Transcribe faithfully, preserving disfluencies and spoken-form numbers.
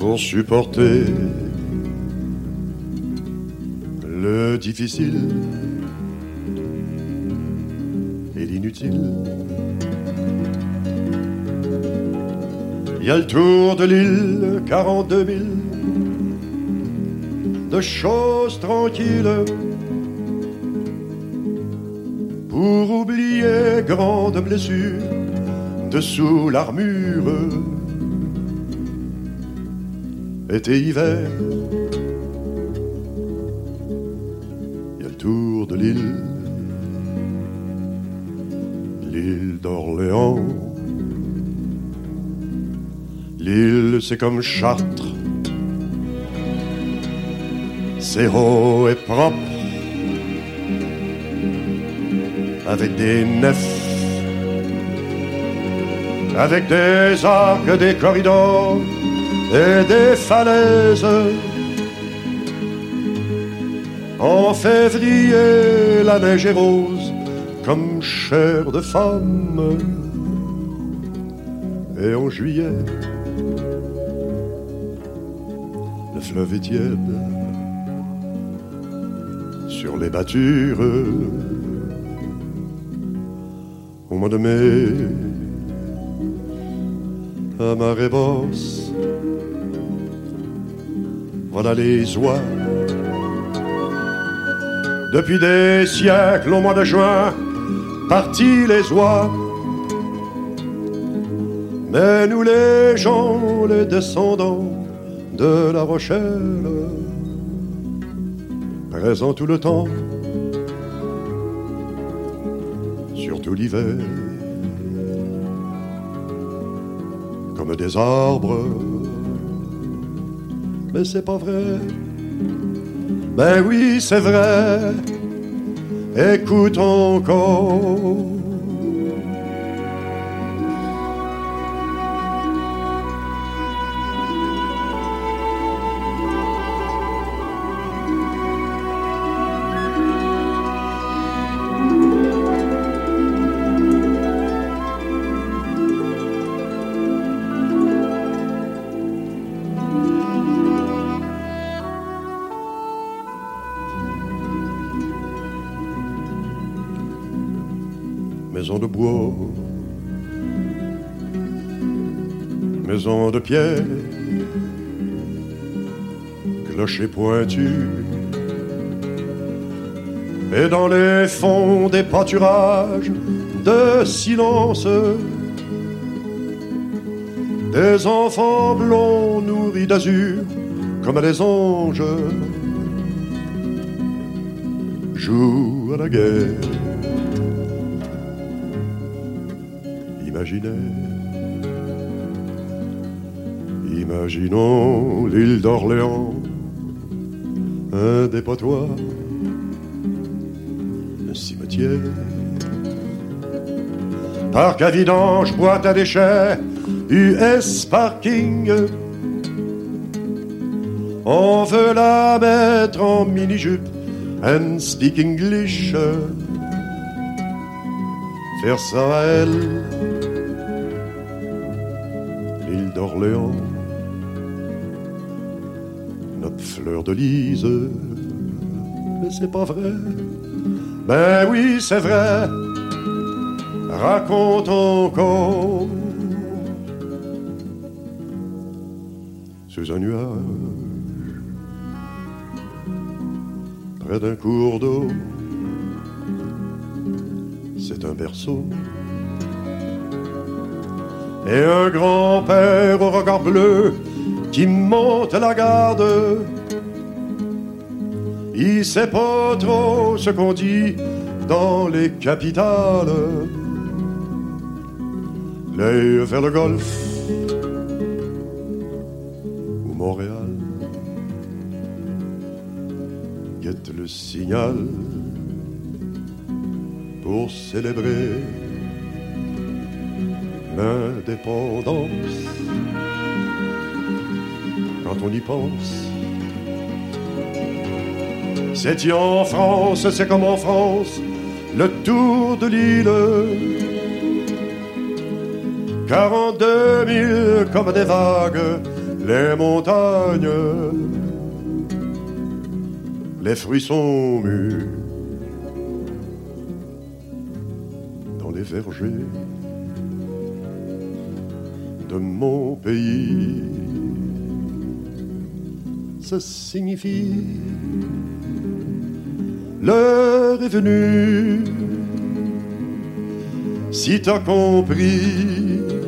pour supporter le difficile et l'inutile. Il y a le tour de l'île, quarante-deux mille de choses tranquilles pour oublier grande blessure dessous l'armure. Été, hiver, il y a le tour de l'île, l'île d'Orléans. L'île, c'est comme Chartres, c'est haut et propre, avec des nefs, avec des arcs, des corridors et des falaises. En février, la neige est rose comme chair de femme. Et en juillet, le fleuve est tiède sur les battures. Au mois de mai, à marée basse, voilà les oies. Depuis des siècles, au mois de juin, partis les oies. Mais nous les gens, les descendants de La Rochelle, présents tout le temps, surtout l'hiver, comme des arbres. Mais c'est pas vrai. Ben oui, c'est vrai. Écoute encore. Maison de bois, maison de pierre, clocher pointu, et dans les fonds des pâturages de silence, des enfants blonds nourris d'azur comme des anges jouent à la guerre. Imaginez, imaginons l'île d'Orléans, un dépotoir, un cimetière, parc à vidange, boîte à déchets, U S parking. On veut la mettre en mini-jupe and speak English. Faire ça à elle, l'île d'Orléans, notre fleur de lys. Mais c'est pas vrai. Ben oui, c'est vrai. Raconte encore. Sous un nuage, près d'un cours d'eau, c'est un berceau. Et un grand-père au regard bleu qui monte la garde. Il sait pas trop ce qu'on dit dans les capitales. L'œil vers le golfe ou Montréal, guette le signal pour célébrer l'indépendance. Quand on y pense, c'est en France, c'est comme en France, le tour de l'île. Quarante-deux mille comme des vagues les montagnes, les fruits sont mûrs dans les vergers de mon pays. Ça signifie l'heure est venue. Si t'as compris